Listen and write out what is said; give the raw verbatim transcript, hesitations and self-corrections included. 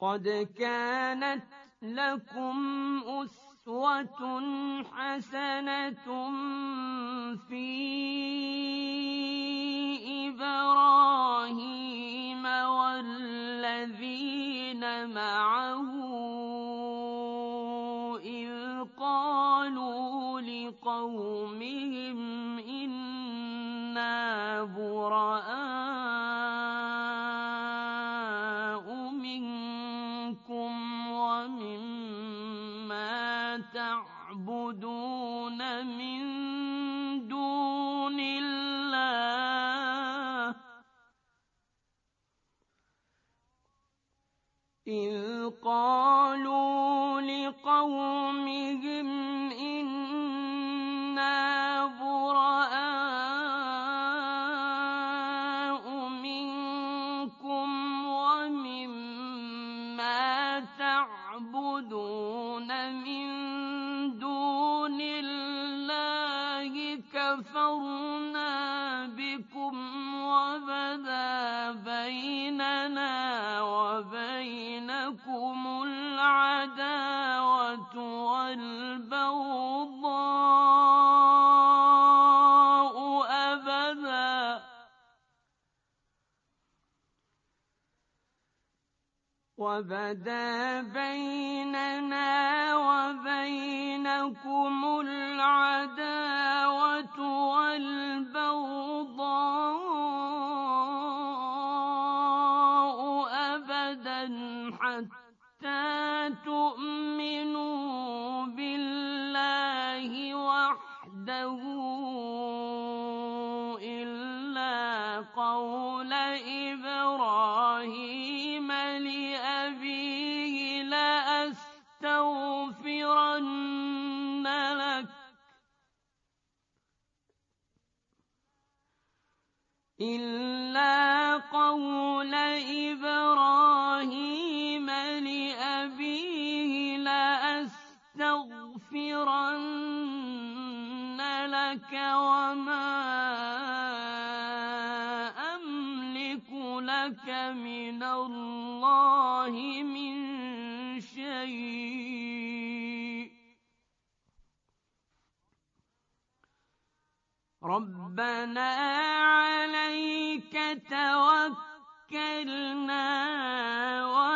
قد كانت لكم أسوة حسنة في إبراهيم والذين معه إذ قالوا لقومهم إنا براء منكم ومما تعبدون من دون الله إذ قالوا لقومهم إنا براء منكم ومما تعبدون من دون الله كفرنا بكم وبدا بيننا وبينكم العداوة والبغضاء أبدا وبدا بيننا وبينكم العداوة والبغضاء أبدا حتى تؤمنوا بالله وحده إلا قول إبراهيم لأبيه لأستغفرن لك إلا قول إبراهيم لأبيه لأستغفرن لك وما أملك لك من الله من شيء ربنا عليك توكلنا